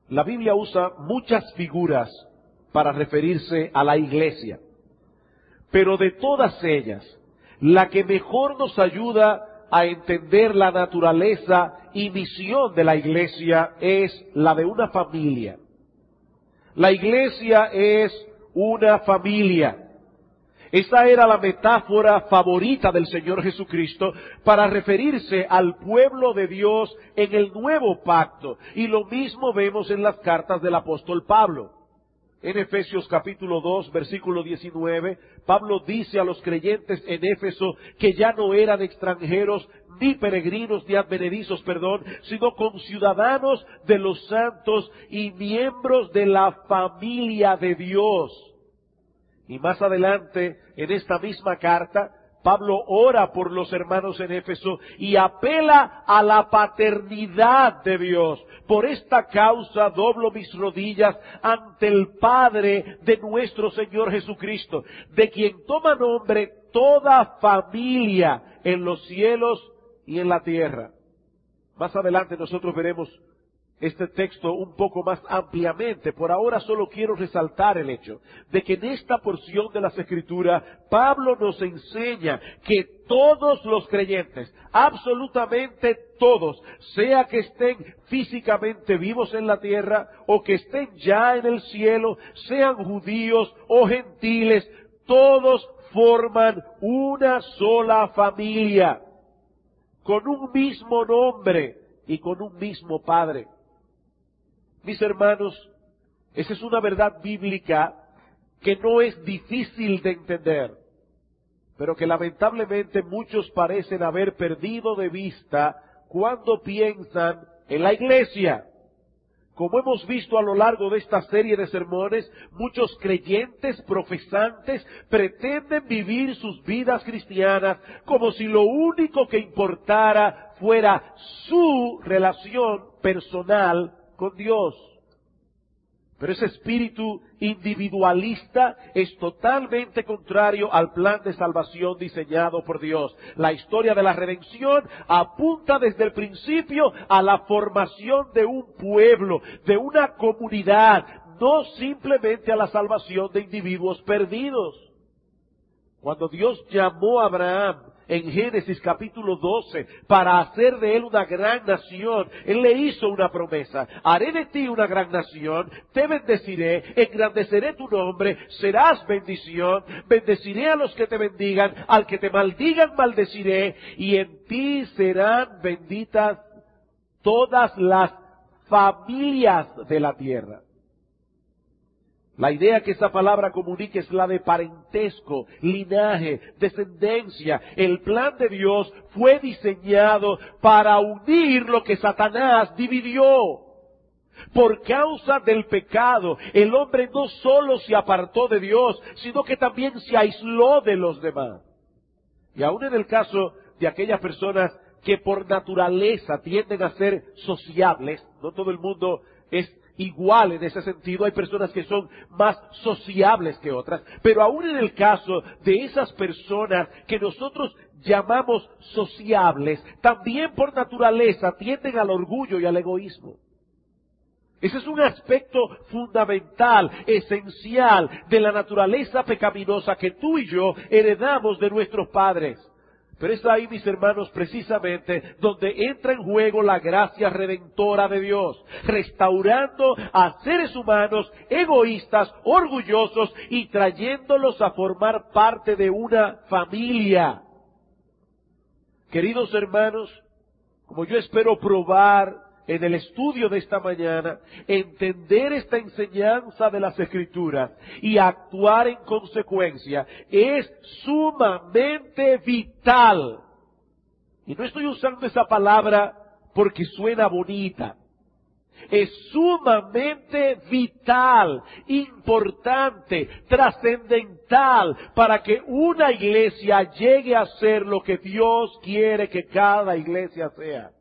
La Biblia usa muchas figuras para referirse a la iglesia, pero de todas ellas, la que mejor nos ayuda a entender la naturaleza y misión de la iglesia es la de una familia. La iglesia es una familia. Esa era la metáfora favorita del Señor Jesucristo para referirse al pueblo de Dios en el nuevo pacto. Y lo mismo vemos en las cartas del apóstol Pablo. En Efesios capítulo 2, versículo 19, Pablo dice a los creyentes en Éfeso que ya no eran extranjeros, ni peregrinos, ni advenedizos, sino conciudadanos de los santos y miembros de la familia de Dios. Y más adelante, en esta misma carta, Pablo ora por los hermanos en Éfeso y apela a la paternidad de Dios. Por esta causa doblo mis rodillas ante el Padre de nuestro Señor Jesucristo, de quien toma nombre toda familia en los cielos y en la tierra. Más adelante nosotros veremos este texto un poco más ampliamente. Por ahora solo quiero resaltar el hecho de que en esta porción de las Escrituras Pablo nos enseña que todos los creyentes, absolutamente todos, sea que estén físicamente vivos en la tierra o que estén ya en el cielo, sean judíos o gentiles, todos forman una sola familia, con un mismo nombre y con un mismo Padre. Mis hermanos, esa es una verdad bíblica que no es difícil de entender, pero que lamentablemente muchos parecen haber perdido de vista cuando piensan en la iglesia. Como hemos visto a lo largo de esta serie de sermones, muchos creyentes profesantes pretenden vivir sus vidas cristianas como si lo único que importara fuera su relación personal con Dios. Pero ese espíritu individualista es totalmente contrario al plan de salvación diseñado por Dios. La historia de la redención apunta desde el principio a la formación de un pueblo, de una comunidad, no simplemente a la salvación de individuos perdidos. Cuando Dios llamó a Abraham en Génesis capítulo 12 para hacer de él una gran nación, Él le hizo una promesa: haré de ti una gran nación, te bendeciré, engrandeceré tu nombre, serás bendición, bendeciré a los que te bendigan, al que te maldigan maldeciré, y en ti serán benditas todas las familias de la tierra. La idea que esa palabra comunica es la de parentesco, linaje, descendencia. El plan de Dios fue diseñado para unir lo que Satanás dividió. Por causa del pecado, el hombre no solo se apartó de Dios, sino que también se aisló de los demás. Y aún en el caso de aquellas personas que por naturaleza tienden a ser sociables, no todo el mundo es igual en ese sentido, hay personas que son más sociables que otras, pero aún en el caso de esas personas que nosotros llamamos sociables, también por naturaleza tienden al orgullo y al egoísmo. Ese es un aspecto fundamental, esencial de la naturaleza pecaminosa que tú y yo heredamos de nuestros padres. Pero es ahí, mis hermanos, precisamente donde entra en juego la gracia redentora de Dios, restaurando a seres humanos egoístas, orgullosos y trayéndolos a formar parte de una familia. Queridos hermanos, como yo espero probar en el estudio de esta mañana, entender esta enseñanza de las Escrituras y actuar en consecuencia es sumamente vital. Y no estoy usando esa palabra porque suena bonita. Es sumamente vital, importante, trascendental para que una iglesia llegue a ser lo que Dios quiere que cada iglesia sea.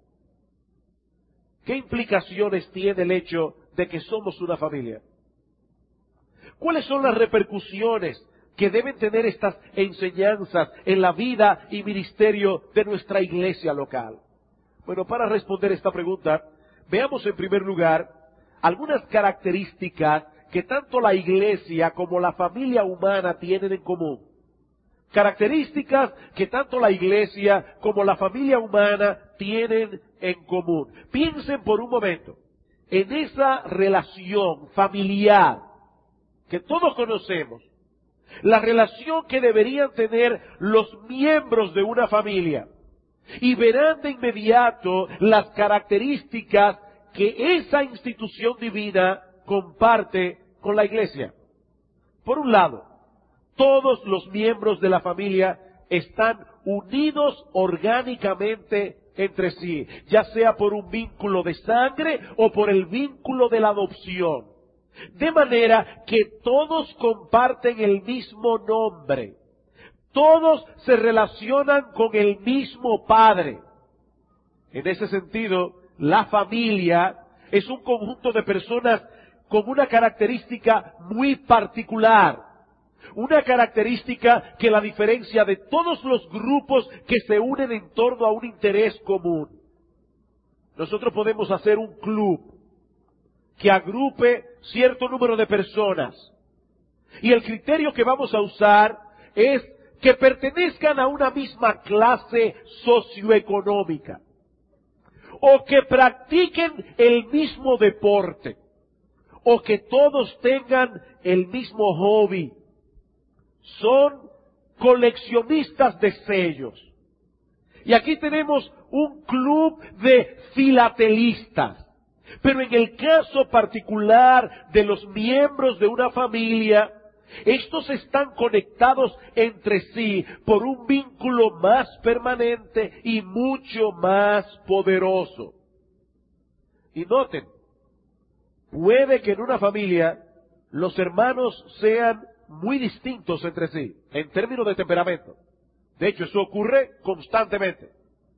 ¿Qué implicaciones tiene el hecho de que somos una familia? ¿Cuáles son las repercusiones que deben tener estas enseñanzas en la vida y ministerio de nuestra iglesia local? Bueno, para responder esta pregunta, veamos en primer lugar algunas características que tanto la iglesia como la familia humana tienen en común. Características que tanto la iglesia como la familia humana tienen en común. Piensen por un momento en esa relación familiar que todos conocemos, la relación que deberían tener los miembros de una familia, y verán de inmediato las características que esa institución divina comparte con la iglesia. Por un lado, todos los miembros de la familia están unidos orgánicamente entre sí, ya sea por un vínculo de sangre o por el vínculo de la adopción. De manera que todos comparten el mismo nombre. Todos se relacionan con el mismo Padre. En ese sentido, la familia es un conjunto de personas con una característica muy particular. Una característica que la diferencia de todos los grupos que se unen en torno a un interés común. Nosotros podemos hacer un club que agrupe cierto número de personas. Y el criterio que vamos a usar es que pertenezcan a una misma clase socioeconómica, o que practiquen el mismo deporte, o que todos tengan el mismo hobby. Son coleccionistas de sellos. Y aquí tenemos un club de filatelistas. Pero en el caso particular de los miembros de una familia, estos están conectados entre sí por un vínculo más permanente y mucho más poderoso. Y noten, puede que en una familia los hermanos sean muy distintos entre sí, en términos de temperamento. De hecho, eso ocurre constantemente.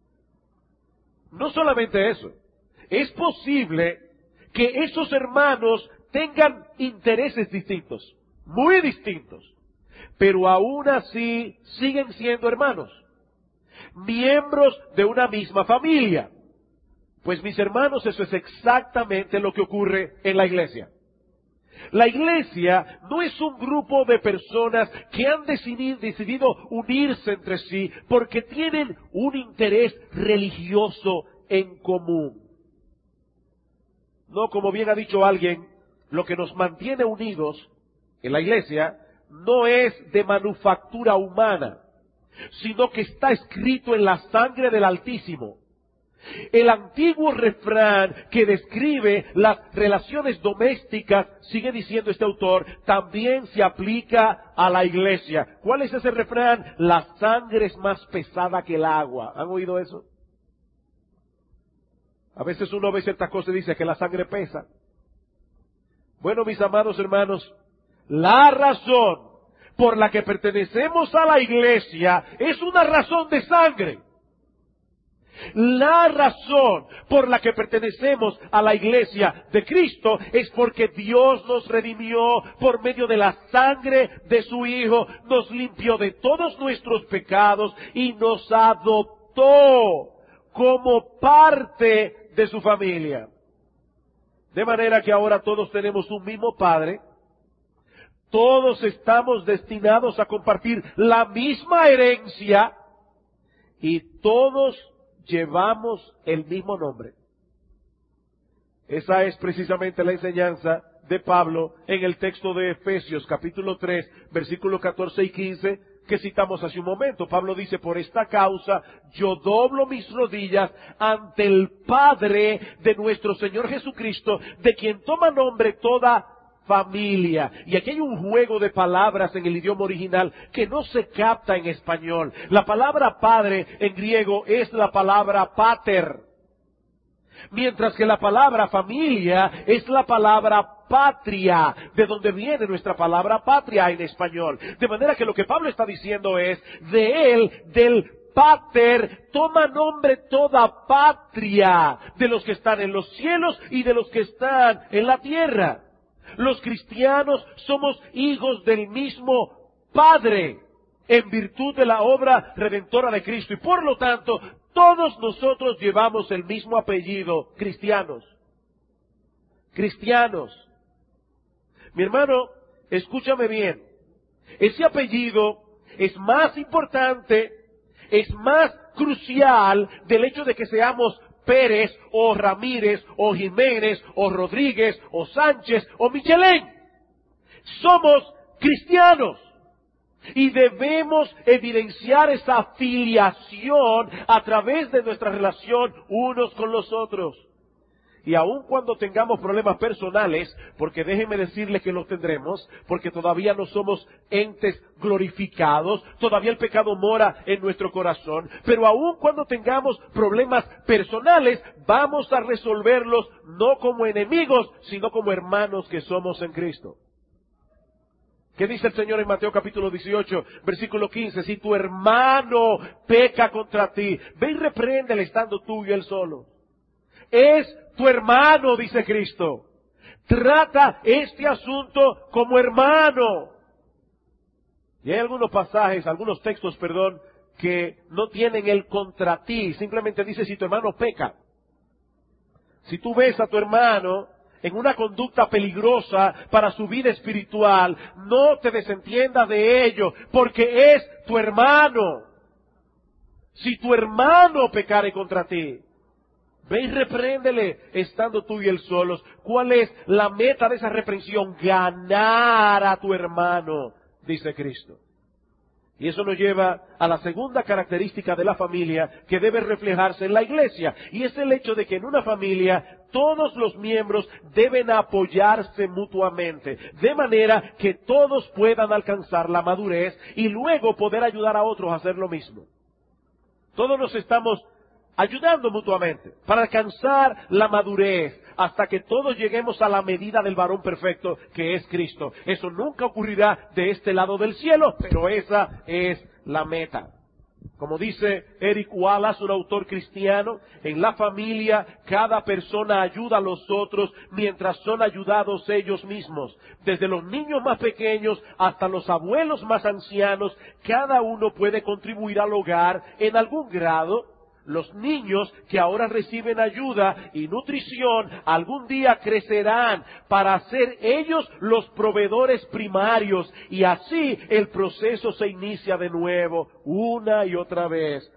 No solamente eso, es posible que esos hermanos tengan intereses distintos, muy distintos, pero aún así siguen siendo hermanos, miembros de una misma familia. Pues mis hermanos, eso es exactamente lo que ocurre en la iglesia. La iglesia no es un grupo de personas que han decidido unirse entre sí porque tienen un interés religioso en común. No, como bien ha dicho alguien, lo que nos mantiene unidos en la iglesia no es de manufactura humana, sino que está escrito en la sangre del Altísimo. El antiguo refrán que describe las relaciones domésticas, sigue diciendo este autor, también se aplica a la iglesia. ¿Cuál es ese refrán? La sangre es más pesada que el agua. ¿Han oído eso? A veces uno ve ciertas cosas y dice que la sangre pesa. Bueno, mis amados hermanos, la razón por la que pertenecemos a la iglesia es una razón de sangre. La razón por la que pertenecemos a la iglesia de Cristo es porque Dios nos redimió por medio de la sangre de su Hijo, nos limpió de todos nuestros pecados y nos adoptó como parte de su familia. De manera que ahora todos tenemos un mismo Padre, todos estamos destinados a compartir la misma herencia y todos llevamos el mismo nombre. Esa es precisamente la enseñanza de Pablo en el texto de Efesios capítulo 3, versículos 14 y 15, que citamos hace un momento. Pablo dice, por esta causa yo doblo mis rodillas ante el Padre de nuestro Señor Jesucristo, de quien toma nombre toda familia. Y aquí hay un juego de palabras en el idioma original que no se capta en español. La palabra padre en griego es la palabra pater, mientras que la palabra familia es la palabra patria, de donde viene nuestra palabra patria en español. De manera que lo que Pablo está diciendo es, de él, del pater, toma nombre toda patria, de los que están en los cielos y de los que están en la tierra. Los cristianos somos hijos del mismo Padre, en virtud de la obra redentora de Cristo. Y por lo tanto, todos nosotros llevamos el mismo apellido, cristianos. cristianos. Mi hermano, escúchame bien. Ese apellido es más importante, es más crucial del hecho de que seamos Pérez, o Ramírez, o Jiménez, o Rodríguez, o Sánchez, o Michelén. Somos cristianos. Y debemos evidenciar esa afiliación a través de nuestra relación unos con los otros. Y aun cuando tengamos problemas personales, porque déjenme decirles que los tendremos, porque todavía no somos entes glorificados, todavía el pecado mora en nuestro corazón, pero aun cuando tengamos problemas personales, vamos a resolverlos no como enemigos, sino como hermanos que somos en Cristo. ¿Qué dice el Señor en Mateo capítulo 18, versículo 15? Si tu hermano peca contra ti, ve y repréndele estando tú y él solo. Es tu hermano, dice Cristo. Trata este asunto como hermano. Y hay algunos pasajes, algunos textos, que no tienen el contra ti. Simplemente dice si tu hermano peca. Si tú ves a tu hermano en una conducta peligrosa para su vida espiritual, no te desentiendas de ello, porque es tu hermano. Si tu hermano pecare contra ti, ve y repréndele estando tú y él solos. ¿Cuál es la meta de esa reprensión? Ganar a tu hermano, dice Cristo. Y eso nos lleva a la segunda característica de la familia que debe reflejarse en la iglesia. Y es el hecho de que en una familia todos los miembros deben apoyarse mutuamente. De manera que todos puedan alcanzar la madurez y luego poder ayudar a otros a hacer lo mismo. Todos nos estamos ayudando mutuamente para alcanzar la madurez hasta que todos lleguemos a la medida del varón perfecto que es Cristo. Eso nunca ocurrirá de este lado del cielo, pero esa es la meta. Como dice Eric Wallace, un autor cristiano, en la familia cada persona ayuda a los otros mientras son ayudados ellos mismos. Desde los niños más pequeños hasta los abuelos más ancianos, cada uno puede contribuir al hogar en algún grado. Los niños que ahora reciben ayuda y nutrición algún día crecerán para ser ellos los proveedores primarios y así el proceso se inicia de nuevo una y otra vez.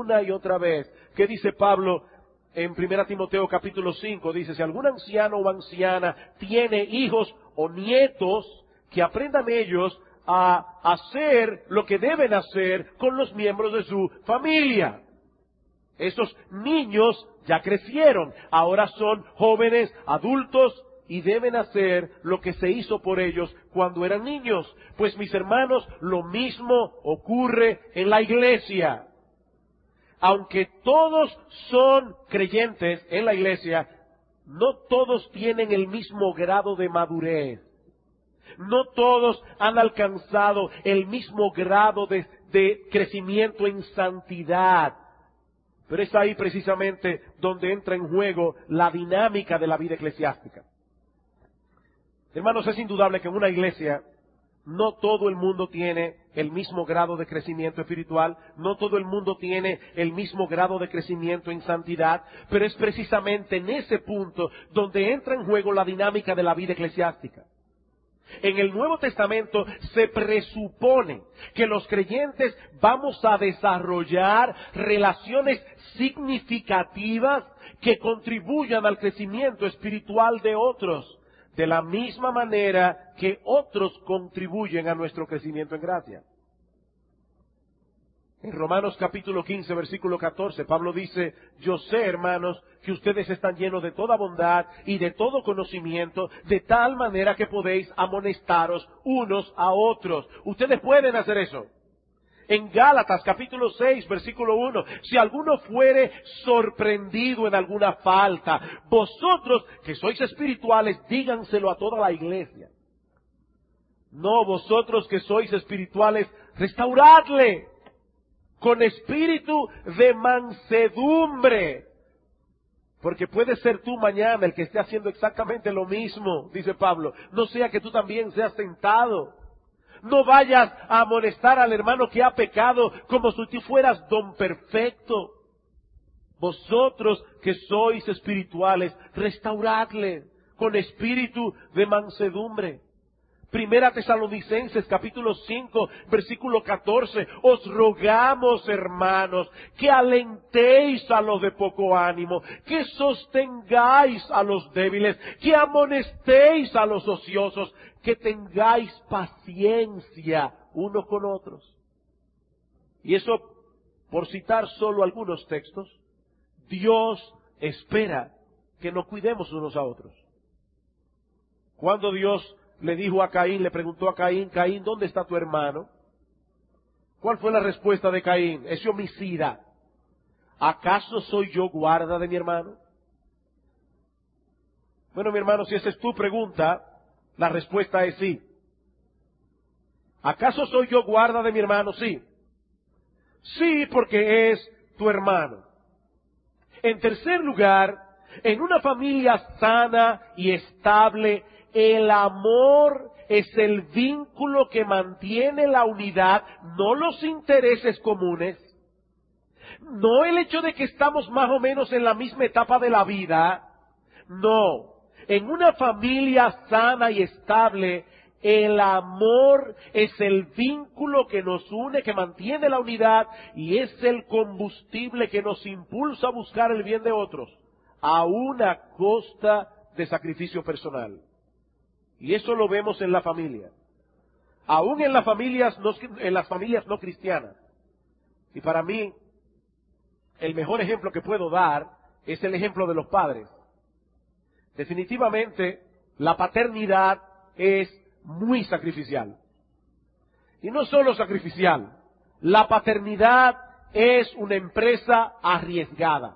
¿Qué dice Pablo en 1 Timoteo capítulo 5? Dice, si algún anciano o anciana tiene hijos o nietos, que aprendan ellos a hacer lo que deben hacer con los miembros de su familia. Esos niños ya crecieron, ahora son jóvenes, adultos, y deben hacer lo que se hizo por ellos cuando eran niños. Pues mis hermanos, lo mismo ocurre en la iglesia. Aunque todos son creyentes en la iglesia, no todos tienen el mismo grado de madurez. No todos han alcanzado el mismo grado de crecimiento en santidad. Pero es ahí precisamente donde entra en juego la dinámica de la vida eclesiástica. Hermanos, es indudable que en una iglesia no todo el mundo tiene el mismo grado de crecimiento espiritual, no todo el mundo tiene el mismo grado de crecimiento en santidad, pero es precisamente en ese punto donde entra en juego la dinámica de la vida eclesiástica. En el Nuevo Testamento se presupone que los creyentes vamos a desarrollar relaciones significativas que contribuyan al crecimiento espiritual de otros, de la misma manera que otros contribuyen a nuestro crecimiento en gracia. En Romanos capítulo 15, versículo 14, Pablo dice, yo sé, hermanos, que ustedes están llenos de toda bondad y de todo conocimiento, de tal manera que podéis amonestaros unos a otros. Ustedes pueden hacer eso. En Gálatas capítulo 6, versículo 1, si alguno fuere sorprendido en alguna falta, vosotros que sois espirituales, díganselo a toda la iglesia. No, vosotros que sois espirituales, restauradle con espíritu de mansedumbre. Porque puede ser tú mañana el que esté haciendo exactamente lo mismo, dice Pablo. No sea que tú también seas tentado. No vayas a amonestar al hermano que ha pecado como si tú fueras don perfecto. Vosotros que sois espirituales, restauradle con espíritu de mansedumbre. Primera Tesalonicenses capítulo 5, versículo 14. Os rogamos, hermanos, que alentéis a los de poco ánimo, que sostengáis a los débiles, que amonestéis a los ociosos, que tengáis paciencia unos con otros. Y eso, por citar solo algunos textos, Dios espera que nos cuidemos unos a otros. Cuando Dios le dijo a Caín, le preguntó a Caín, Caín, ¿dónde está tu hermano? ¿Cuál fue la respuesta de Caín? Ese homicida. ¿Acaso soy yo guarda de mi hermano? Bueno, mi hermano, si esa es tu pregunta, la respuesta es sí. ¿Acaso soy yo guarda de mi hermano? Sí. Sí, porque es tu hermano. En tercer lugar, en una familia sana y estable, el amor es el vínculo que mantiene la unidad, no los intereses comunes, no el hecho de que estamos más o menos en la misma etapa de la vida, no. En una familia sana y estable, el amor es el vínculo que nos une, que mantiene la unidad y es el combustible que nos impulsa a buscar el bien de otros, a una costa de sacrificio personal. Y eso lo vemos en la familia. Aún en las familias no cristianas. Y para mí, el mejor ejemplo que puedo dar es el ejemplo de los padres. Definitivamente, la paternidad es muy sacrificial. Y no solo sacrificial, la paternidad es una empresa arriesgada.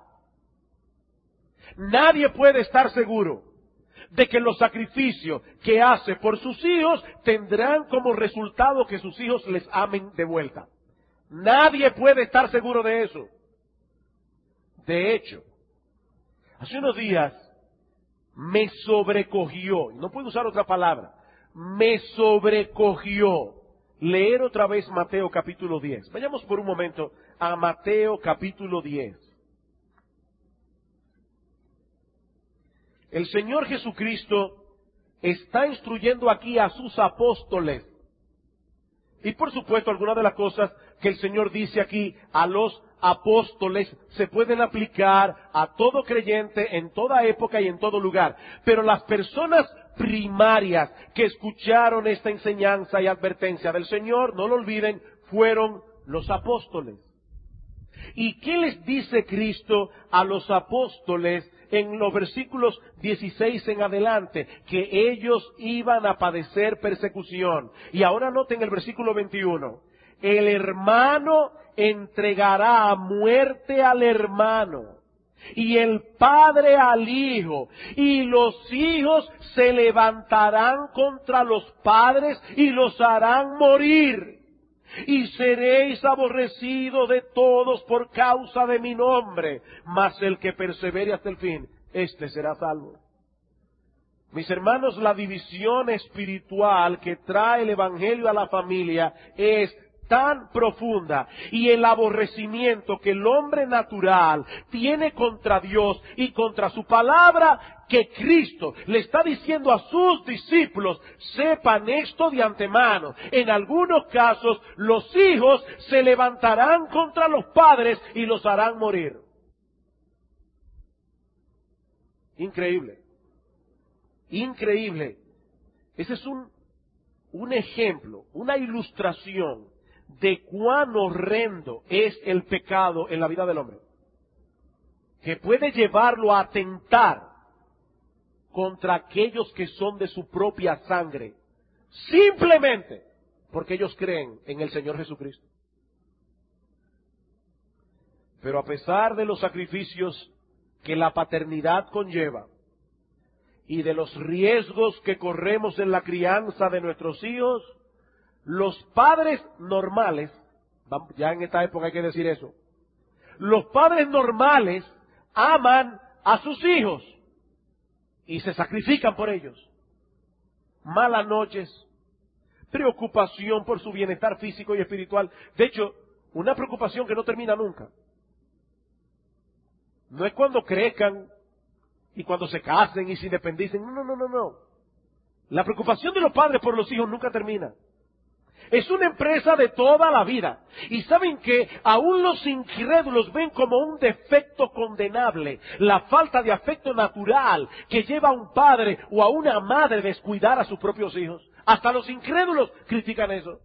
Nadie puede estar seguro de que los sacrificios que hace por sus hijos tendrán como resultado que sus hijos les amen de vuelta. Nadie puede estar seguro de eso. De hecho, hace unos días me sobrecogió, no puedo usar otra palabra, me sobrecogió leer otra vez Mateo capítulo 10. Vayamos por un momento a Mateo capítulo 10. El Señor Jesucristo está instruyendo aquí a sus apóstoles. Y por supuesto, algunas de las cosas que el Señor dice aquí a los apóstoles se pueden aplicar a todo creyente en toda época y en todo lugar. Pero las personas primarias que escucharon esta enseñanza y advertencia del Señor, no lo olviden, fueron los apóstoles. ¿Y qué les dice Cristo a los apóstoles en los versículos 16 en adelante? Que ellos iban a padecer persecución. Y ahora noten el versículo 21. El hermano entregará a muerte al hermano, y el padre al hijo, y los hijos se levantarán contra los padres y los harán morir. Y seréis aborrecidos de todos por causa de mi nombre, mas el que persevere hasta el fin, éste será salvo. Mis hermanos, la división espiritual que trae el Evangelio a la familia es tan profunda, y el aborrecimiento que el hombre natural tiene contra Dios y contra su palabra, que Cristo le está diciendo a sus discípulos, sepan esto de antemano. En algunos casos, los hijos se levantarán contra los padres y los harán morir. Increíble. Increíble. Ese es un ejemplo, una ilustración de cuán horrendo es el pecado en la vida del hombre, que puede llevarlo a atentar contra aquellos que son de su propia sangre, simplemente porque ellos creen en el Señor Jesucristo. Pero a pesar de los sacrificios que la paternidad conlleva y de los riesgos que corremos en la crianza de nuestros hijos, los padres normales, ya en esta época hay que decir eso, los padres normales aman a sus hijos y se sacrifican por ellos. Malas noches, preocupación por su bienestar físico y espiritual. De hecho, una preocupación que no termina nunca. No es cuando crezcan y cuando se casen y se independicen. No. La preocupación de los padres por los hijos nunca termina. Es una empresa de toda la vida. Y saben que aún los incrédulos ven como un defecto condenable la falta de afecto natural que lleva a un padre o a una madre a descuidar a sus propios hijos. Hasta los incrédulos critican eso.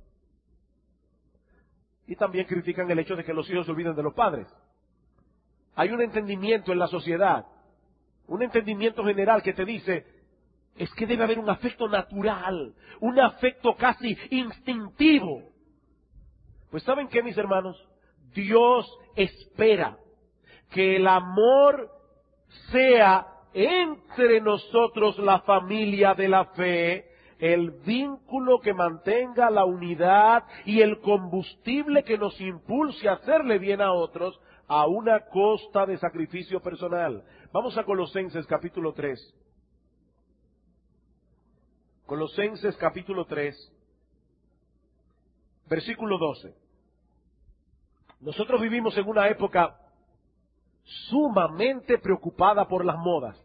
Y también critican el hecho de que los hijos se olviden de los padres. Hay un entendimiento en la sociedad, un entendimiento general que te dice, es que debe haber un afecto natural, un afecto casi instintivo. Pues ¿saben qué, mis hermanos? Dios espera que el amor sea entre nosotros, la familia de la fe, el vínculo que mantenga la unidad y el combustible que nos impulse a hacerle bien a otros a una costa de sacrificio personal. Vamos a Colosenses capítulo 3. Colosenses capítulo 3, versículo 12. Nosotros vivimos en una época sumamente preocupada por las modas.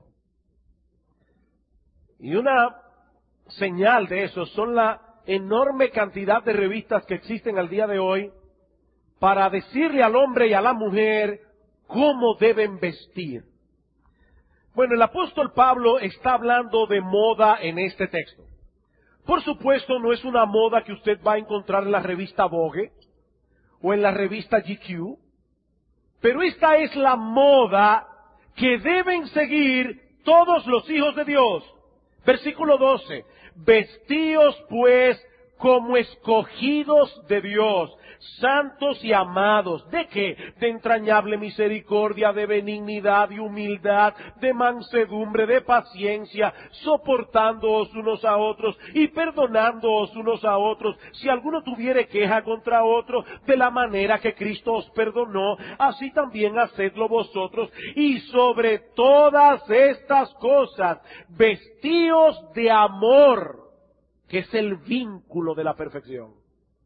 Y una señal de eso son la enorme cantidad de revistas que existen al día de hoy para decirle al hombre y a la mujer cómo deben vestir. Bueno, el apóstol Pablo está hablando de moda en este texto. Por supuesto, no es una moda que usted va a encontrar en la revista Vogue o en la revista GQ, pero esta es la moda que deben seguir todos los hijos de Dios. Versículo 12. Vestíos pues como escogidos de Dios, santos y amados. ¿De qué? De entrañable misericordia, de benignidad y humildad, de mansedumbre, de paciencia, soportándoos unos a otros y perdonándoos unos a otros. Si alguno tuviere queja contra otro, de la manera que Cristo os perdonó, así también hacedlo vosotros. Y sobre todas estas cosas, vestíos de amor, que es el vínculo de la perfección.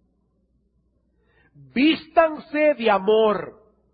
Vístanse de amor.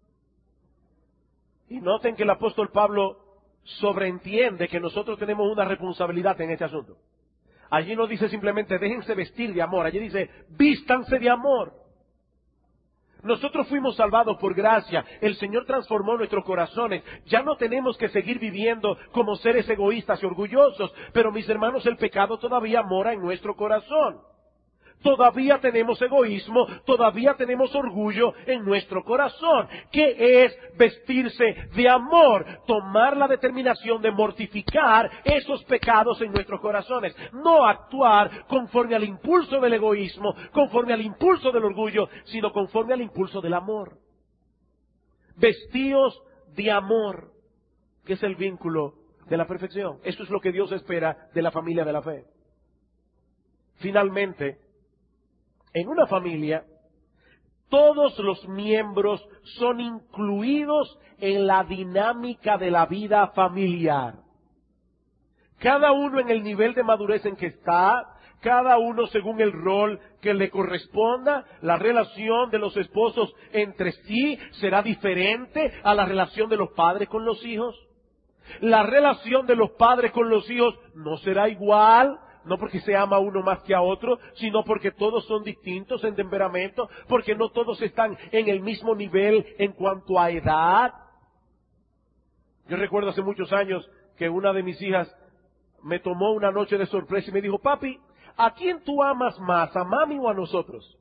Y noten que el apóstol Pablo sobreentiende que nosotros tenemos una responsabilidad en este asunto. Allí no dice simplemente déjense vestir de amor, allí dice vístanse de amor. Nosotros fuimos salvados por gracia, el Señor transformó nuestros corazones, ya no tenemos que seguir viviendo como seres egoístas y orgullosos, pero mis hermanos, el pecado todavía mora en nuestro corazón. Todavía tenemos egoísmo, todavía tenemos orgullo en nuestro corazón. ¿Qué es vestirse de amor? Tomar la determinación de mortificar esos pecados en nuestros corazones. No actuar conforme al impulso del egoísmo, conforme al impulso del orgullo, sino conforme al impulso del amor. Vestíos de amor, que es el vínculo de la perfección. Eso es lo que Dios espera de la familia de la fe. Finalmente, en una familia, todos los miembros son incluidos en la dinámica de la vida familiar. Cada uno en el nivel de madurez en que está, cada uno según el rol que le corresponda. La relación de los esposos entre sí será diferente a la relación de los padres con los hijos. La relación de los padres con los hijos no será igual. No porque se ama uno más que a otro, sino porque todos son distintos en temperamento, porque no todos están en el mismo nivel en cuanto a edad. Yo recuerdo hace muchos años que una de mis hijas me tomó una noche de sorpresa y me dijo, papi, ¿a quién tú amas más, a mami o a nosotros?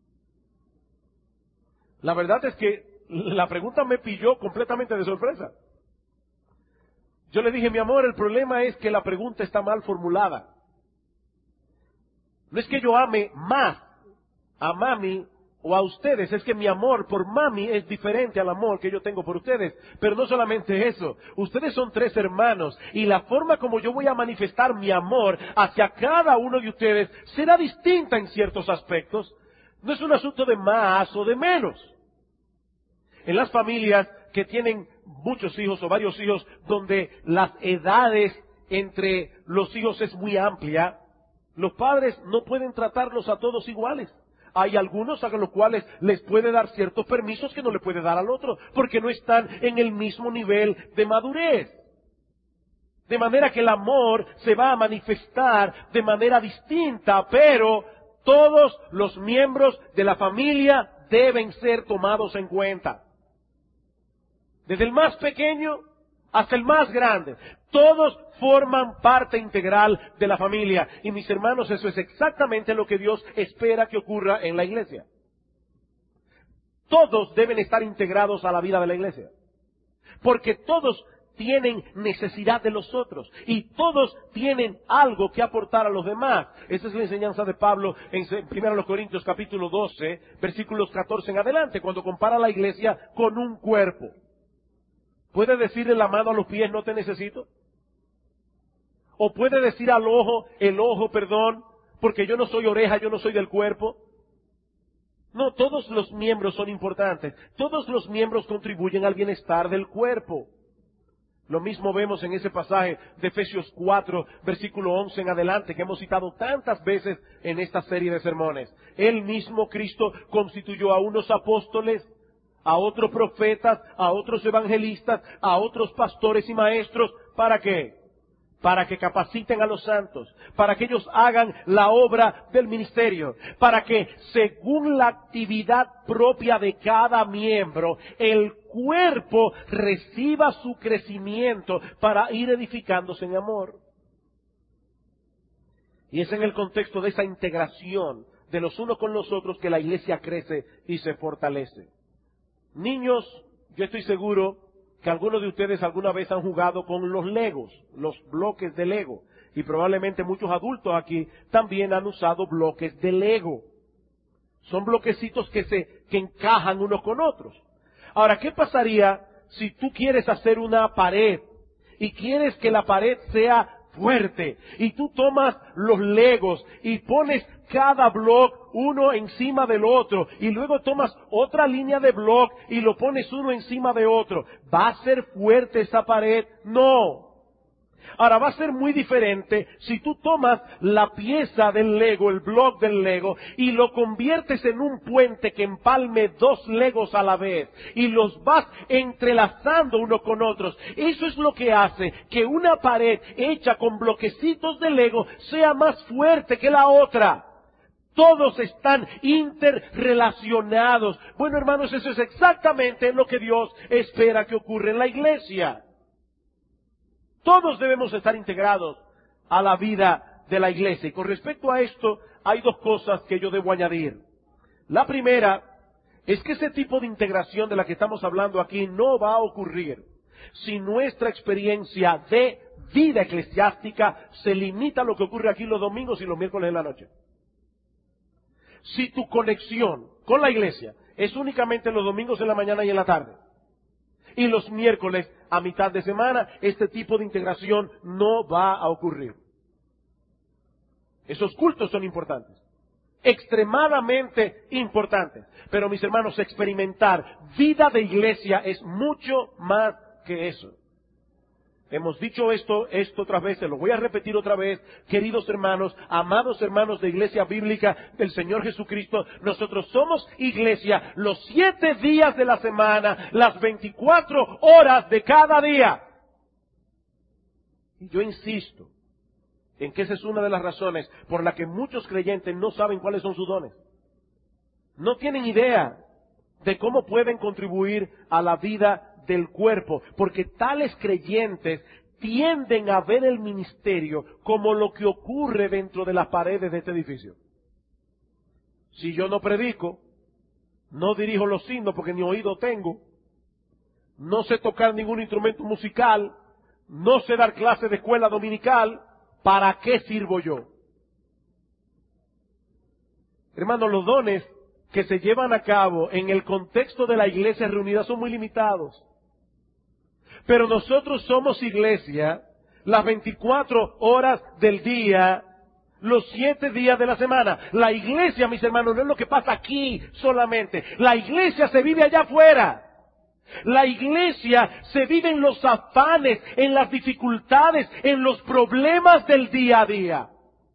La verdad es que la pregunta me pilló completamente de sorpresa. Yo le dije, mi amor, el problema es que la pregunta está mal formulada. No es que yo ame más a mami o a ustedes, es que mi amor por mami es diferente al amor que yo tengo por ustedes. Pero no solamente eso, ustedes son 3 hermanos y la forma como yo voy a manifestar mi amor hacia cada uno de ustedes será distinta en ciertos aspectos. No es un asunto de más o de menos. En las familias que tienen muchos hijos o varios hijos, donde las edades entre los hijos es muy amplia, los padres no pueden tratarlos a todos iguales. Hay algunos a los cuales les puede dar ciertos permisos que no le puede dar al otro, porque no están en el mismo nivel de madurez. De manera que el amor se va a manifestar de manera distinta, pero todos los miembros de la familia deben ser tomados en cuenta. Desde el más pequeño hasta el más grande. Todos forman parte integral de la familia. Y mis hermanos, eso es exactamente lo que Dios espera que ocurra en la iglesia. Todos deben estar integrados a la vida de la iglesia. Porque todos tienen necesidad de los otros. Y todos tienen algo que aportar a los demás. Esa es la enseñanza de Pablo en 1 Corintios capítulo 12, versículos 14 en adelante, cuando compara la iglesia con un cuerpo. ¿Puede decirle la mano a los pies, no te necesito? ¿O puede decir al ojo, porque yo no soy oreja, yo no soy del cuerpo? No, todos los miembros son importantes. Todos los miembros contribuyen al bienestar del cuerpo. Lo mismo vemos en ese pasaje de Efesios 4, versículo 11 en adelante, que hemos citado tantas veces en esta serie de sermones. Él mismo, Cristo, constituyó a unos apóstoles, a otros profetas, a otros evangelistas, a otros pastores y maestros. ¿Para qué? Para que capaciten a los santos, para que ellos hagan la obra del ministerio, para que, según la actividad propia de cada miembro, el cuerpo reciba su crecimiento para ir edificándose en amor. Y es en el contexto de esa integración de los unos con los otros que la iglesia crece y se fortalece. Niños, yo estoy seguro que algunos de ustedes alguna vez han jugado con los Legos, los bloques de Lego. Y probablemente muchos adultos aquí también han usado bloques de Lego. Son bloquecitos que encajan unos con otros. Ahora, ¿qué pasaría si tú quieres hacer una pared y quieres que la pared sea fuerte y tú tomas los Legos y pones cada bloque uno encima del otro y luego tomas otra línea de bloque y lo pones uno encima de otro? ¿Va a ser fuerte esa pared? No. Ahora, va a ser muy diferente si tú tomas la pieza del Lego, el bloque del Lego, y lo conviertes en un puente que empalme dos Legos a la vez, y los vas entrelazando unos con otros. Eso es lo que hace que una pared hecha con bloquecitos de Lego sea más fuerte que la otra. Todos están interrelacionados. Bueno, hermanos, eso es exactamente lo que Dios espera que ocurra en la iglesia. Todos debemos estar integrados a la vida de la iglesia. Y con respecto a esto, hay dos cosas que yo debo añadir. La primera es que ese tipo de integración de la que estamos hablando aquí no va a ocurrir si nuestra experiencia de vida eclesiástica se limita a lo que ocurre aquí los domingos y los miércoles en la noche. Si tu conexión con la iglesia es únicamente los domingos en la mañana y en la tarde, y los miércoles a mitad de semana, este tipo de integración no va a ocurrir. Esos cultos son importantes, extremadamente importantes. Pero mis hermanos, experimentar vida de iglesia es mucho más que eso. Hemos dicho esto otras veces, lo voy a repetir otra vez, queridos hermanos, amados hermanos de Iglesia Bíblica del Señor Jesucristo, nosotros somos iglesia los 7 días de la semana, las 24 horas de cada día. Y yo insisto en que esa es una de las razones por la que muchos creyentes no saben cuáles son sus dones. No tienen idea de cómo pueden contribuir a la vida del cuerpo, porque tales creyentes tienden a ver el ministerio como lo que ocurre dentro de las paredes de este edificio. Si yo no predico, no dirijo los himnos porque ni oído tengo, no sé tocar ningún instrumento musical, no sé dar clases de escuela dominical, ¿para qué sirvo yo? Hermanos, los dones que se llevan a cabo en el contexto de la iglesia reunida son muy limitados. Pero nosotros somos iglesia las 24 horas del día, los 7 días de la semana. La iglesia, mis hermanos, no es lo que pasa aquí solamente. La iglesia se vive allá afuera. La iglesia se vive en los afanes, en las dificultades, en los problemas del día a día.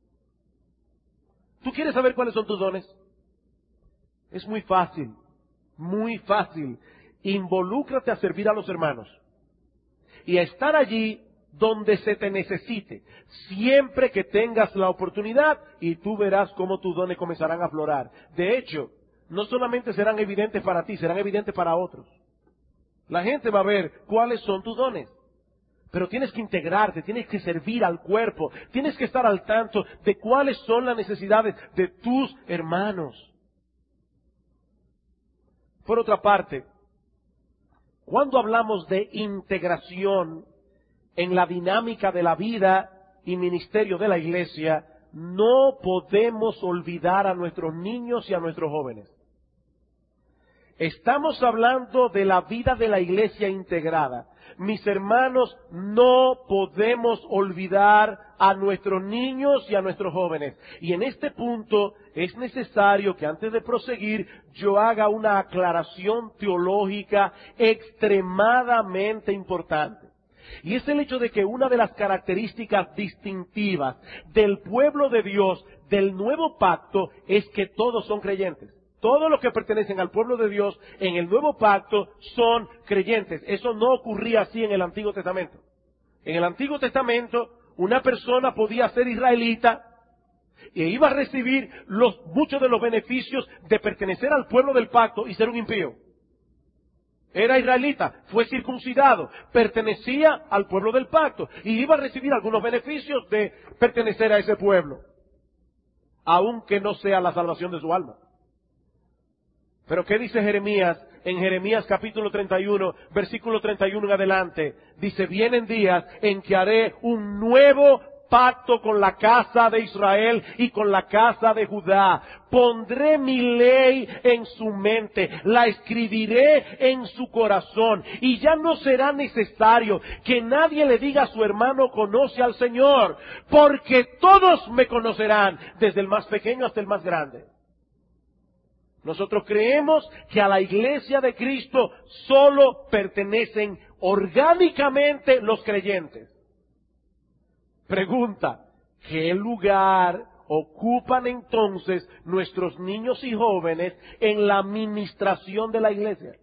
¿Tú quieres saber cuáles son tus dones? Es muy fácil, muy fácil. Involúcrate a servir a los hermanos y a estar allí donde se te necesite, siempre que tengas la oportunidad, y tú verás cómo tus dones comenzarán a aflorar. De hecho, no solamente serán evidentes para ti, serán evidentes para otros. La gente va a ver cuáles son tus dones. Pero tienes que integrarte, tienes que servir al cuerpo, tienes que estar al tanto de cuáles son las necesidades de tus hermanos. Por otra parte, cuando hablamos de integración en la dinámica de la vida y ministerio de la iglesia, no podemos olvidar a nuestros niños y a nuestros jóvenes. Estamos hablando de la vida de la iglesia integrada. Mis hermanos, no podemos olvidar a nuestros niños y a nuestros jóvenes. Y en este punto es necesario que antes de proseguir yo haga una aclaración teológica extremadamente importante. Y es el hecho de que una de las características distintivas del pueblo de Dios, del nuevo pacto, es que todos son creyentes. Todos los que pertenecen al pueblo de Dios en el nuevo pacto son creyentes. Eso no ocurría así en el Antiguo Testamento. En el Antiguo Testamento, una persona podía ser israelita e iba a recibir muchos de los beneficios de pertenecer al pueblo del pacto y ser un impío. Era israelita, fue circuncidado, pertenecía al pueblo del pacto y iba a recibir algunos beneficios de pertenecer a ese pueblo, aunque no sea la salvación de su alma. Pero ¿qué dice Jeremías? En Jeremías capítulo 31, versículo 31 en adelante, dice: vienen días en que haré un nuevo pacto con la casa de Israel y con la casa de Judá. Pondré mi ley en su mente, la escribiré en su corazón, y ya no será necesario que nadie le diga a su hermano: conoce al Señor, porque todos me conocerán, desde el más pequeño hasta el más grande. Nosotros creemos que a la iglesia de Cristo solo pertenecen orgánicamente los creyentes. Pregunta: ¿qué lugar ocupan entonces nuestros niños y jóvenes en la administración de la iglesia?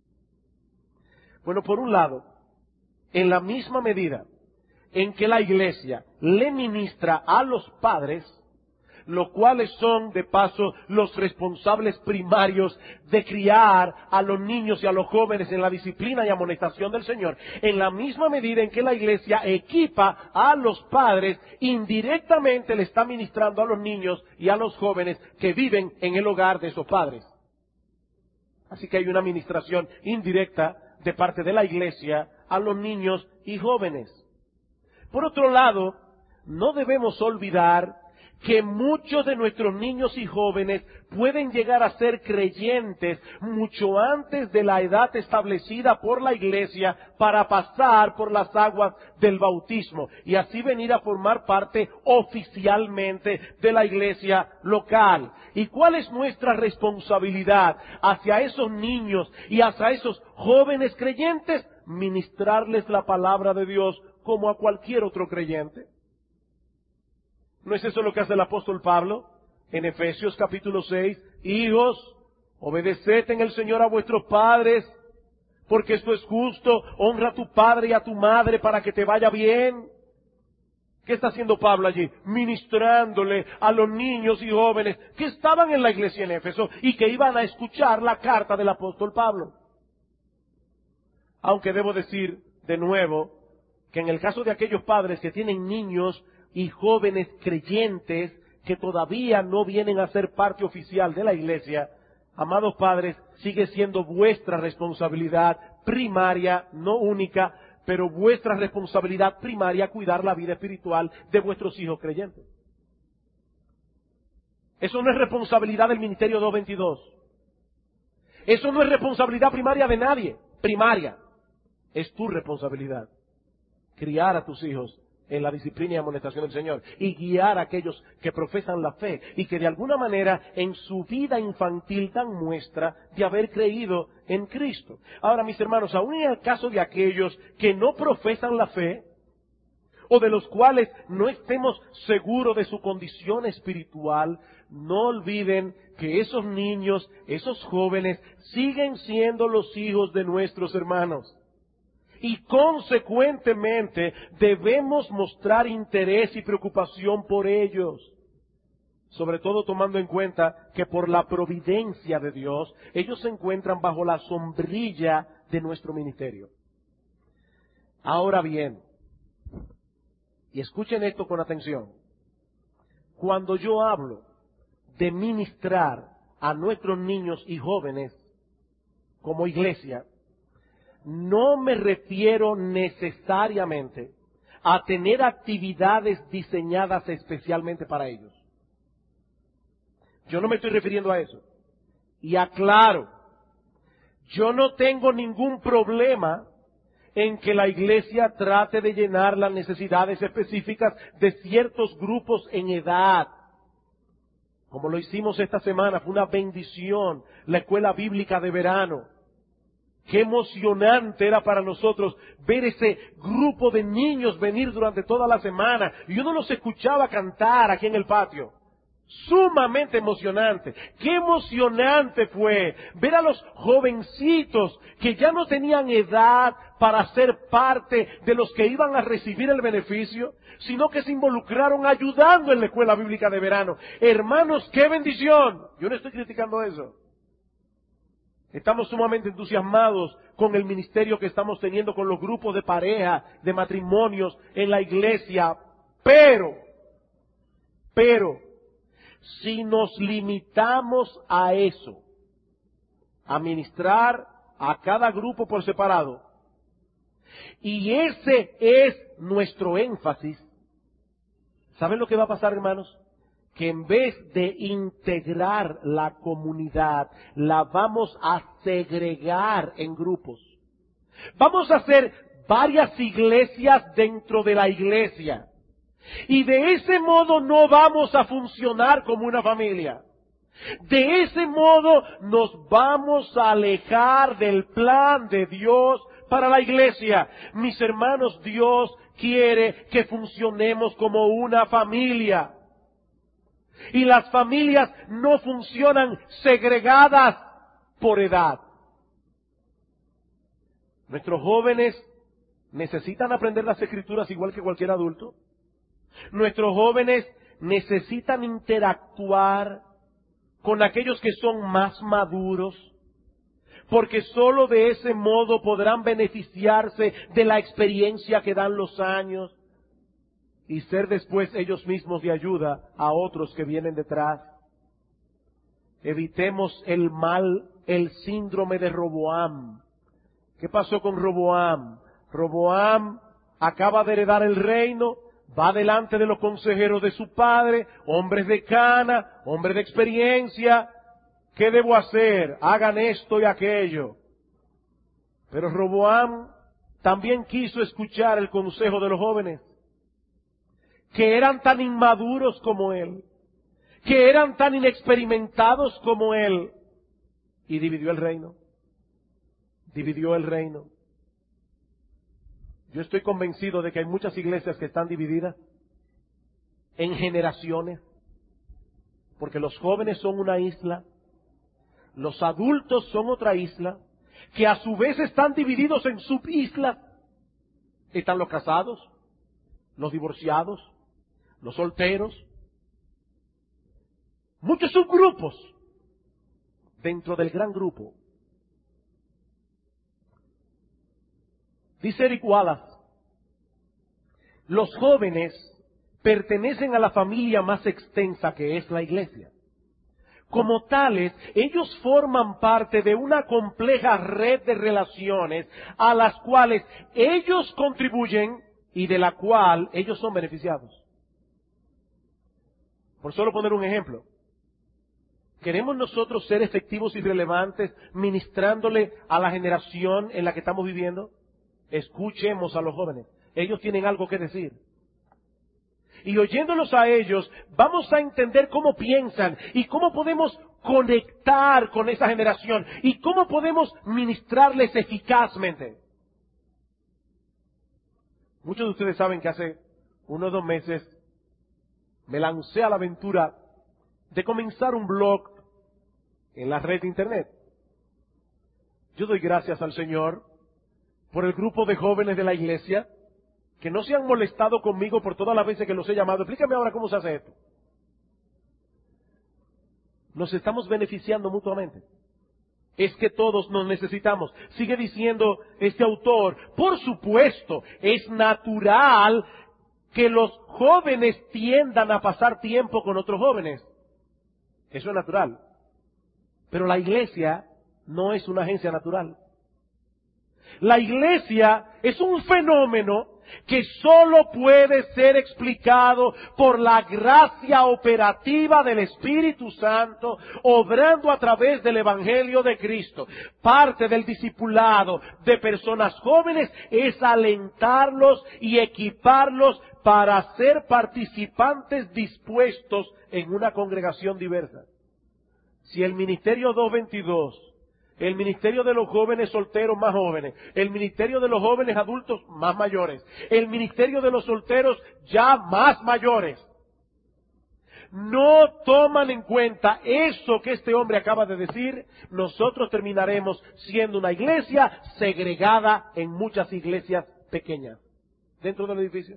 Bueno, por un lado, en la misma medida en que la iglesia le ministra a los padres, los cuales son, de paso, los responsables primarios de criar a los niños y a los jóvenes en la disciplina y amonestación del Señor, en la misma medida en que la iglesia equipa a los padres, indirectamente le está ministrando a los niños y a los jóvenes que viven en el hogar de esos padres. Así que hay una administración indirecta de parte de la iglesia a los niños y jóvenes. Por otro lado, no debemos olvidar que muchos de nuestros niños y jóvenes pueden llegar a ser creyentes mucho antes de la edad establecida por la iglesia para pasar por las aguas del bautismo y así venir a formar parte oficialmente de la iglesia local. ¿Y cuál es nuestra responsabilidad hacia esos niños y hacia esos jóvenes creyentes? Ministrarles la palabra de Dios como a cualquier otro creyente. ¿No es eso lo que hace el apóstol Pablo en Efesios capítulo 6? Hijos, obedeced en el Señor a vuestros padres, porque esto es justo. Honra a tu padre y a tu madre para que te vaya bien. ¿Qué está haciendo Pablo allí? Ministrándole a los niños y jóvenes que estaban en la iglesia en Éfeso y que iban a escuchar la carta del apóstol Pablo. Aunque debo decir de nuevo que en el caso de aquellos padres que tienen niños y jóvenes creyentes que todavía no vienen a ser parte oficial de la iglesia, amados padres, sigue siendo vuestra responsabilidad primaria, no única, pero vuestra responsabilidad primaria cuidar la vida espiritual de vuestros hijos creyentes. Eso no es responsabilidad del Ministerio 222. Eso no es responsabilidad primaria de nadie, primaria. Es tu responsabilidad criar a tus hijos en la disciplina y amonestación del Señor, y guiar a aquellos que profesan la fe y que de alguna manera en su vida infantil dan muestra de haber creído en Cristo. Ahora, mis hermanos, aún en el caso de aquellos que no profesan la fe, o de los cuales no estemos seguros de su condición espiritual, no olviden que esos niños, esos jóvenes, siguen siendo los hijos de nuestros hermanos. y consecuentemente debemos mostrar interés y preocupación por ellos, sobre todo tomando en cuenta que por la providencia de Dios, ellos se encuentran bajo la sombrilla de nuestro ministerio. Ahora bien, y escuchen esto con atención, cuando yo hablo de ministrar a nuestros niños y jóvenes como iglesia, no me refiero necesariamente a tener actividades diseñadas especialmente para ellos. Yo no me estoy refiriendo a eso. Y aclaro, yo no tengo ningún problema en que la iglesia trate de llenar las necesidades específicas de ciertos grupos en edad. Como lo hicimos esta semana, fue una bendición, la escuela bíblica de verano. Qué emocionante era para nosotros ver ese grupo de niños venir durante toda la semana. Y uno los escuchaba cantar aquí en el patio. Sumamente emocionante. Qué emocionante fue ver a los jovencitos que ya no tenían edad para ser parte de los que iban a recibir el beneficio, sino que se involucraron ayudando en la escuela bíblica de verano. Hermanos, qué bendición. Yo no estoy criticando eso. Estamos sumamente entusiasmados con el ministerio que estamos teniendo con los grupos de pareja, de matrimonios en la iglesia. Pero, si nos limitamos a eso, a ministrar a cada grupo por separado, y ese es nuestro énfasis, ¿saben lo que va a pasar, hermanos? Que en vez de integrar la comunidad, la vamos a segregar en grupos. Vamos a hacer varias iglesias dentro de la iglesia. Y de ese modo no vamos a funcionar como una familia. De ese modo nos vamos a alejar del plan de Dios para la iglesia. Mis hermanos, Dios quiere que funcionemos como una familia. Y las familias no funcionan segregadas por edad. Nuestros jóvenes necesitan aprender las escrituras igual que cualquier adulto. Nuestros jóvenes necesitan interactuar con aquellos que son más maduros, porque sólo de ese modo podrán beneficiarse de la experiencia que dan los años y ser después ellos mismos de ayuda a otros que vienen detrás. Evitemos el mal, el síndrome de Roboam. ¿Qué pasó con Roboam? Roboam acaba de heredar el reino, va delante de los consejeros de su padre, hombres de cana, hombres de experiencia. ¿Qué debo hacer? Hagan esto y aquello. Pero Roboam también quiso escuchar el consejo de los jóvenes, que eran tan inmaduros como él, que eran tan inexperimentados como él, y dividió el reino. Dividió el reino. Yo estoy convencido de que hay muchas iglesias que están divididas en generaciones, porque los jóvenes son una isla, los adultos son otra isla, que a su vez están divididos en subislas. Están los casados, los divorciados, los solteros, muchos subgrupos dentro del gran grupo. Dice Eric Wallace, los jóvenes pertenecen a la familia más extensa que es la iglesia. Como tales, ellos forman parte de una compleja red de relaciones a las cuales ellos contribuyen y de la cual ellos son beneficiados. Por solo poner un ejemplo, ¿queremos nosotros ser efectivos y relevantes ministrándole a la generación en la que estamos viviendo? Escuchemos a los jóvenes. Ellos tienen algo que decir. Y oyéndolos a ellos, vamos a entender cómo piensan y cómo podemos conectar con esa generación y cómo podemos ministrarles eficazmente. Muchos de ustedes saben que hace unos 2 meses me lancé a la aventura de comenzar un blog en la red de internet. Yo doy gracias al Señor por el grupo de jóvenes de la iglesia que no se han molestado conmigo por todas las veces que los he llamado. Explícame ahora cómo se hace esto. Nos estamos beneficiando mutuamente. Es que todos nos necesitamos. Sigue diciendo este autor, por supuesto, es natural que los jóvenes tiendan a pasar tiempo con otros jóvenes. Eso es natural. Pero la iglesia no es una agencia natural. La iglesia es un fenómeno que solo puede ser explicado por la gracia operativa del Espíritu Santo, obrando a través del Evangelio de Cristo. Parte del discipulado de personas jóvenes es alentarlos y equiparlos para ser participantes dispuestos en una congregación diversa. Si el Ministerio 222, el ministerio de los jóvenes solteros más jóvenes, el ministerio de los jóvenes adultos más mayores, el ministerio de los solteros ya más mayores, no toman en cuenta eso que este hombre acaba de decir, nosotros terminaremos siendo una iglesia segregada en muchas iglesias pequeñas dentro del edificio.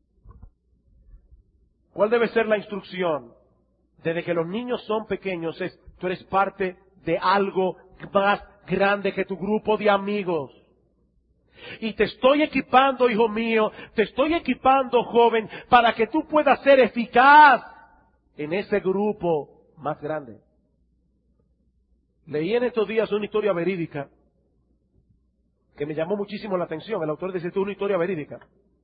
¿Cuál debe ser la instrucción? Desde que los niños son pequeños tú eres parte de algo más grande que tu grupo de amigos. Y te estoy equipando, hijo mío, te estoy equipando, joven, para que tú puedas ser eficaz en ese grupo más grande. Leí en estos días una historia verídica que me llamó muchísimo la atención. El autor dice, esto es una historia verídica.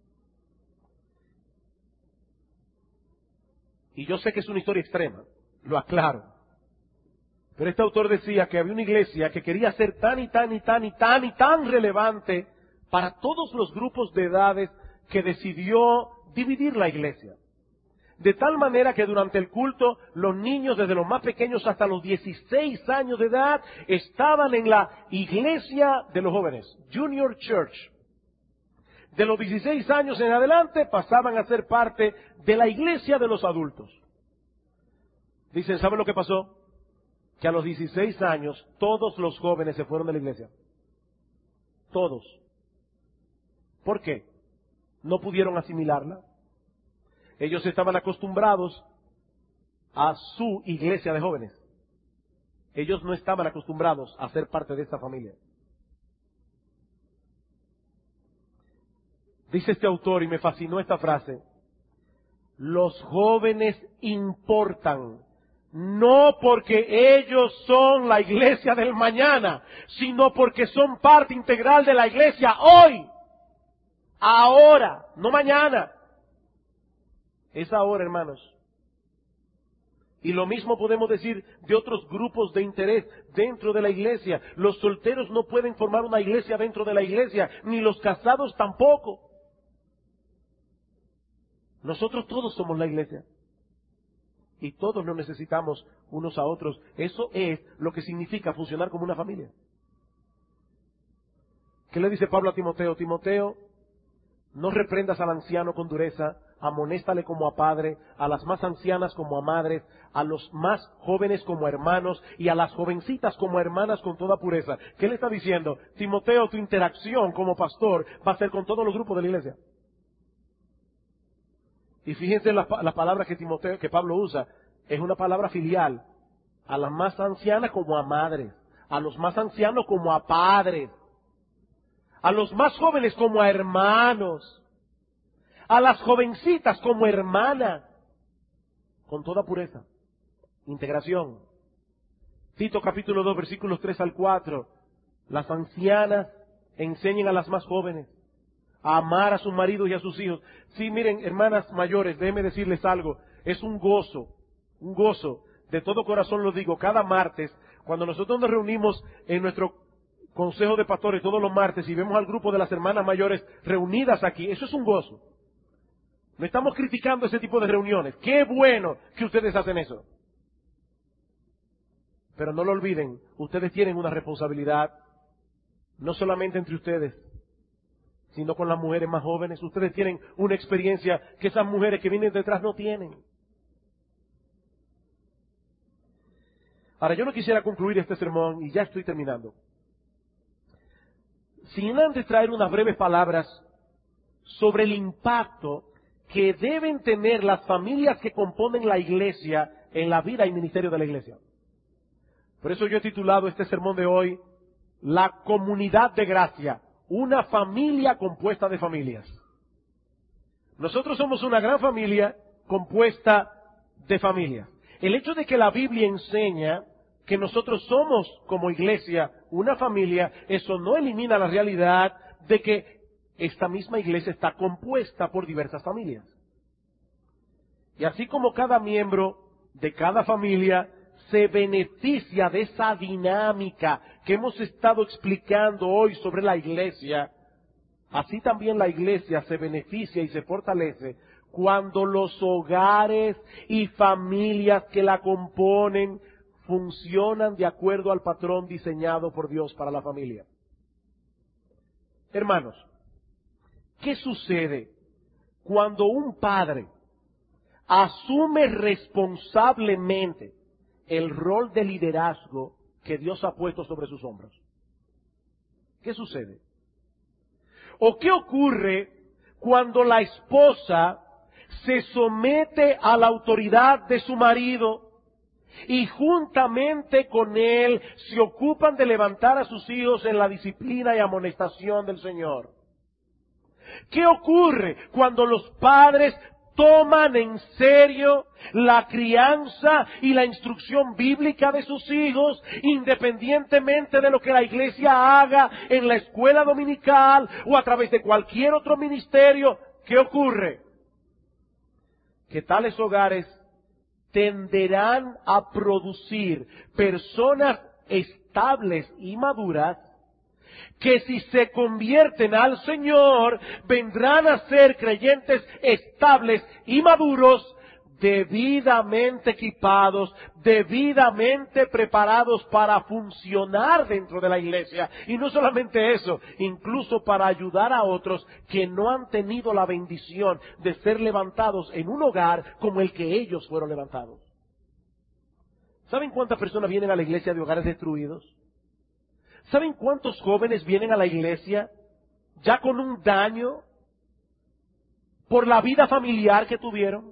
Y yo sé que es una historia extrema, lo aclaro. Pero este autor decía que había una iglesia que quería ser tan relevante para todos los grupos de edades que decidió dividir la iglesia. De tal manera que durante el culto los niños desde los más pequeños hasta los 16 años de edad estaban en la iglesia de los jóvenes, Junior Church. De los 16 años en adelante pasaban a ser parte de la iglesia de los adultos. Dicen, ¿saben lo que pasó? Que a los 16 años todos los jóvenes se fueron de la iglesia. Todos. ¿Por qué? No pudieron asimilarla. Ellos estaban acostumbrados a su iglesia de jóvenes. Ellos no estaban acostumbrados a ser parte de esta familia. Dice este autor, y me fascinó esta frase, los jóvenes importan, no porque ellos son la iglesia del mañana, sino porque son parte integral de la iglesia hoy, ahora, no mañana. Es ahora, hermanos. Y lo mismo podemos decir de otros grupos de interés dentro de la iglesia. Los solteros no pueden formar una iglesia dentro de la iglesia, ni los casados tampoco. Nosotros todos somos la iglesia. Y todos nos necesitamos unos a otros. Eso es lo que significa funcionar como una familia. ¿Qué le dice Pablo a Timoteo? Timoteo, no reprendas al anciano con dureza, amonéstale como a padre, a las más ancianas como a madres, a los más jóvenes como a hermanos y a las jovencitas como a hermanas con toda pureza. ¿Qué le está diciendo? Timoteo, tu interacción como pastor va a ser con todos los grupos de la iglesia. Y fíjense la palabra que Pablo usa, es una palabra filial. A las más ancianas como a madres, a los más ancianos como a padres, a los más jóvenes como a hermanos, a las jovencitas como hermanas, con toda pureza. Integración. Tito capítulo 2 versículos 3 al 4. Las ancianas enseñen a las más jóvenes a amar a sus maridos y a sus hijos. Sí, miren, hermanas mayores, déjenme decirles algo. Es un gozo, de todo corazón lo digo, cada martes, cuando nosotros nos reunimos en nuestro consejo de pastores todos los martes y vemos al grupo de las hermanas mayores reunidas aquí, eso es un gozo. No estamos criticando ese tipo de reuniones. Qué bueno que ustedes hacen eso. Pero no lo olviden, ustedes tienen una responsabilidad, no solamente entre ustedes, sino con las mujeres más jóvenes. Ustedes tienen una experiencia que esas mujeres que vienen detrás no tienen. Ahora, yo no quisiera concluir este sermón, y ya estoy terminando, sin antes traer unas breves palabras sobre el impacto que deben tener las familias que componen la iglesia en la vida y ministerio de la iglesia. Por eso yo he titulado este sermón de hoy, La comunidad de gracia, una familia compuesta de familias. Nosotros somos una gran familia compuesta de familias. El hecho de que la Biblia enseña que nosotros somos como iglesia una familia, eso no elimina la realidad de que esta misma iglesia está compuesta por diversas familias. Y así como cada miembro de cada familia se beneficia de esa dinámica que hemos estado explicando hoy sobre la iglesia, así también la iglesia se beneficia y se fortalece cuando los hogares y familias que la componen funcionan de acuerdo al patrón diseñado por Dios para la familia. Hermanos, ¿qué sucede cuando un padre asume responsablemente el rol de liderazgo que Dios ha puesto sobre sus hombros? ¿Qué sucede? ¿O qué ocurre cuando la esposa se somete a la autoridad de su marido y juntamente con él se ocupan de levantar a sus hijos en la disciplina y amonestación del Señor? ¿Qué ocurre cuando los padres toman en serio la crianza y la instrucción bíblica de sus hijos, independientemente de lo que la iglesia haga en la escuela dominical o a través de cualquier otro ministerio? ¿Qué ocurre? Que tales hogares tenderán a producir personas estables y maduras que si se convierten al Señor, vendrán a ser creyentes estables y maduros, debidamente equipados, debidamente preparados para funcionar dentro de la iglesia. Y no solamente eso, incluso para ayudar a otros que no han tenido la bendición de ser levantados en un hogar como el que ellos fueron levantados. ¿Saben cuántas personas vienen a la iglesia de hogares destruidos? ¿Saben cuántos jóvenes vienen a la iglesia ya con un daño por la vida familiar que tuvieron?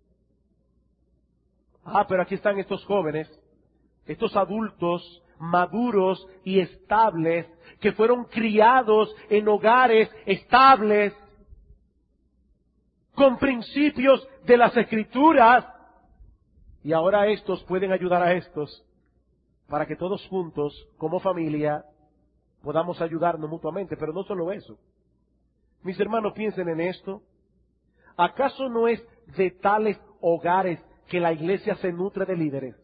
Pero aquí están estos jóvenes, estos adultos maduros y estables que fueron criados en hogares estables, con principios de las Escrituras, y ahora estos pueden ayudar a estos para que todos juntos, como familia, podamos ayudarnos mutuamente. Pero no solo eso. Mis hermanos, piensen en esto. ¿Acaso no es de tales hogares que la iglesia se nutre de líderes?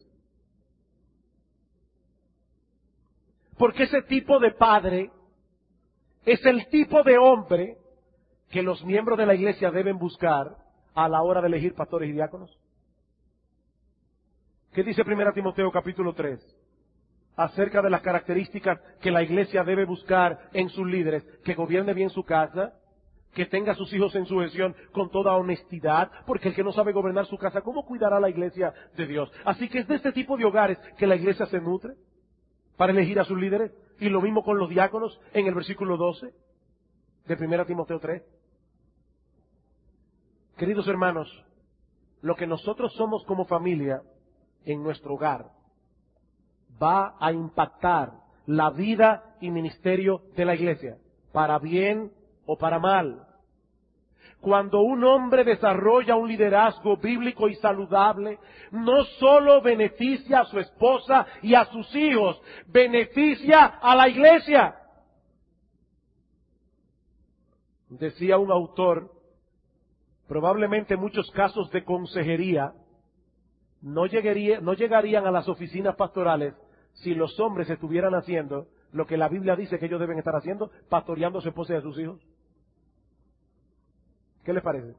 Porque ese tipo de padre es el tipo de hombre que los miembros de la iglesia deben buscar a la hora de elegir pastores y diáconos. ¿Qué dice 1 Timoteo capítulo 3? Acerca de las características que la iglesia debe buscar en sus líderes: que gobierne bien su casa, que tenga a sus hijos en sujeción con toda honestidad, porque el que no sabe gobernar su casa, ¿cómo cuidará la iglesia de Dios? Así que es de este tipo de hogares que la iglesia se nutre para elegir a sus líderes. Y lo mismo con los diáconos en el versículo 12 de 1 Timoteo 3. Queridos hermanos, lo que nosotros somos como familia en nuestro hogar va a impactar la vida y ministerio de la iglesia, para bien o para mal. Cuando un hombre desarrolla un liderazgo bíblico y saludable, no solo beneficia a su esposa y a sus hijos, beneficia a la iglesia. Decía un autor, probablemente muchos casos de consejería no llegarían a las oficinas pastorales si los hombres estuvieran haciendo lo que la Biblia dice que ellos deben estar haciendo, pastoreando a su esposa y a sus hijos. ¿Qué les parece?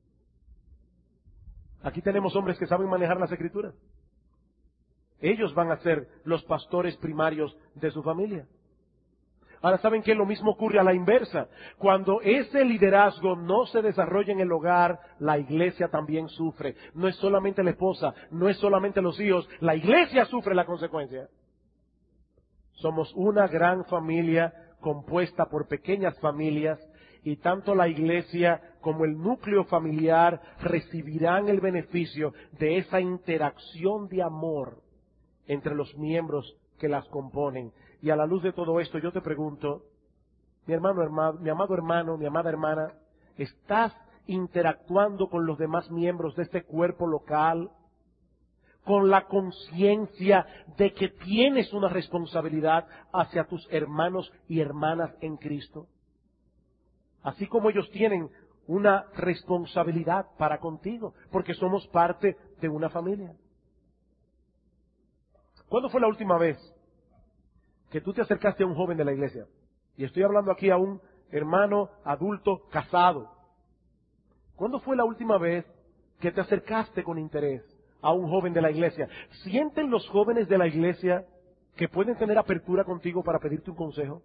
Aquí tenemos hombres que saben manejar las Escrituras. Ellos van a ser los pastores primarios de su familia. Ahora, ¿saben que lo mismo ocurre a la inversa? Cuando ese liderazgo no se desarrolla en el hogar, la iglesia también sufre. No es solamente la esposa, no es solamente los hijos, la iglesia sufre la consecuencia. Somos una gran familia compuesta por pequeñas familias, y tanto la iglesia como el núcleo familiar recibirán el beneficio de esa interacción de amor entre los miembros que las componen. Y a la luz de todo esto yo te pregunto, mi amado hermano, mi amada hermana, ¿estás interactuando con los demás miembros de este cuerpo local con la conciencia de que tienes una responsabilidad hacia tus hermanos y hermanas en Cristo? Así como ellos tienen una responsabilidad para contigo, porque somos parte de una familia. ¿Cuándo fue la última vez que tú te acercaste a un joven de la iglesia? Y estoy hablando aquí a un hermano adulto casado. ¿Cuándo fue la última vez que te acercaste con interés a un joven de la iglesia? ¿Sienten los jóvenes de la iglesia que pueden tener apertura contigo para pedirte un consejo?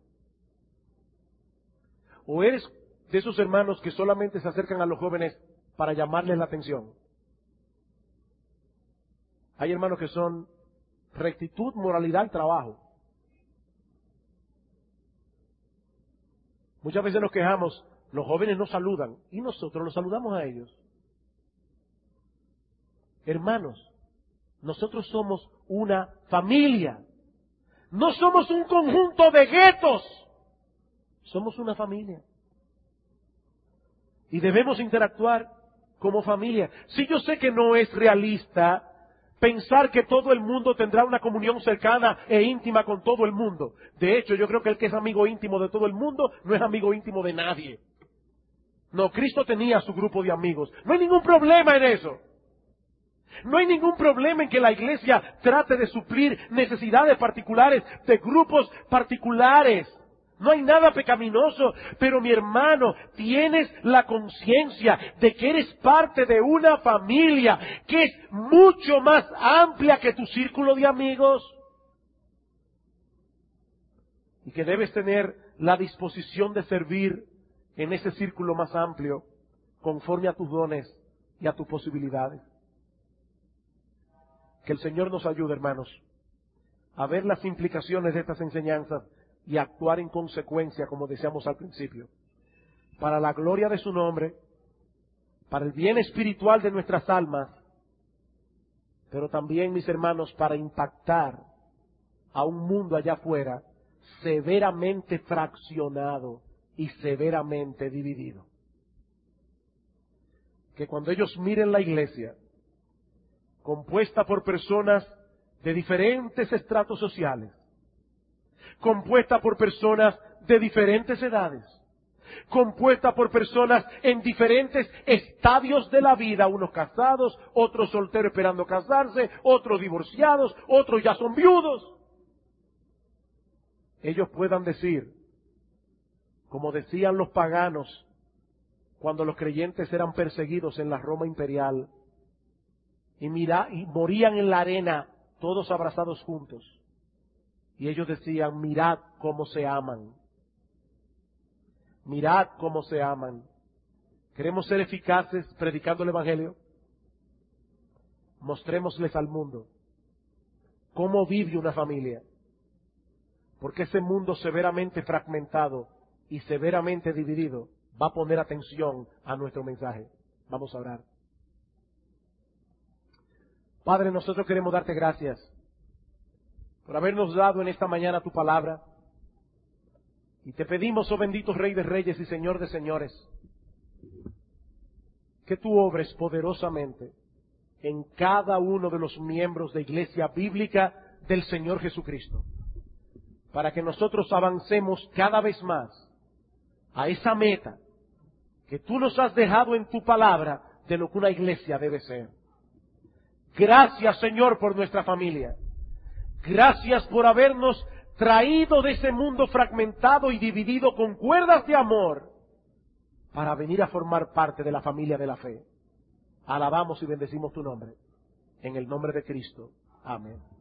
¿O eres de esos hermanos que solamente se acercan a los jóvenes para llamarles la atención? Hay hermanos que son rectitud, moralidad y trabajo. Muchas veces nos quejamos, los jóvenes nos saludan y nosotros los saludamos a ellos. Hermanos, nosotros somos una familia. No somos un conjunto de guetos. Somos una familia. Y debemos interactuar como familia. Si yo sé que no es realista pensar que todo el mundo tendrá una comunión cercana e íntima con todo el mundo. De hecho, yo creo que el que es amigo íntimo de todo el mundo no es amigo íntimo de nadie. No, Cristo tenía su grupo de amigos. No hay ningún problema en eso. No hay ningún problema en que la iglesia trate de suplir necesidades particulares de grupos particulares. No hay nada pecaminoso, pero mi hermano, tienes la conciencia de que eres parte de una familia que es mucho más amplia que tu círculo de amigos y que debes tener la disposición de servir en ese círculo más amplio conforme a tus dones y a tus posibilidades. Que el Señor nos ayude, hermanos, a ver las implicaciones de estas enseñanzas y actuar en consecuencia, como decíamos al principio, para la gloria de su nombre, para el bien espiritual de nuestras almas, pero también, mis hermanos, para impactar a un mundo allá afuera severamente fraccionado y severamente dividido. Que cuando ellos miren la iglesia, compuesta por personas de diferentes estratos sociales, compuesta por personas de diferentes edades, compuesta por personas en diferentes estadios de la vida, unos casados, otros solteros esperando casarse, otros divorciados, otros ya son viudos. Ellos puedan decir, como decían los paganos cuando los creyentes eran perseguidos en la Roma imperial y morían en la arena todos abrazados juntos. Y ellos decían, mirad cómo se aman. Mirad cómo se aman. ¿Queremos ser eficaces predicando el Evangelio? Mostrémosles al mundo cómo vive una familia. Porque ese mundo severamente fragmentado y severamente dividido va a poner atención a nuestro mensaje. Vamos a orar. Padre, nosotros queremos darte gracias por habernos dado en esta mañana tu palabra. Y te pedimos, oh bendito Rey de Reyes y Señor de Señores, que tú obres poderosamente en cada uno de los miembros de Iglesia Bíblica del Señor Jesucristo, para que nosotros avancemos cada vez más a esa meta que tú nos has dejado en tu palabra de lo que una iglesia debe ser. Gracias, Señor, por nuestra familia. Gracias por habernos traído de ese mundo fragmentado y dividido con cuerdas de amor para venir a formar parte de la familia de la fe. Alabamos y bendecimos tu nombre. En el nombre de Cristo. Amén.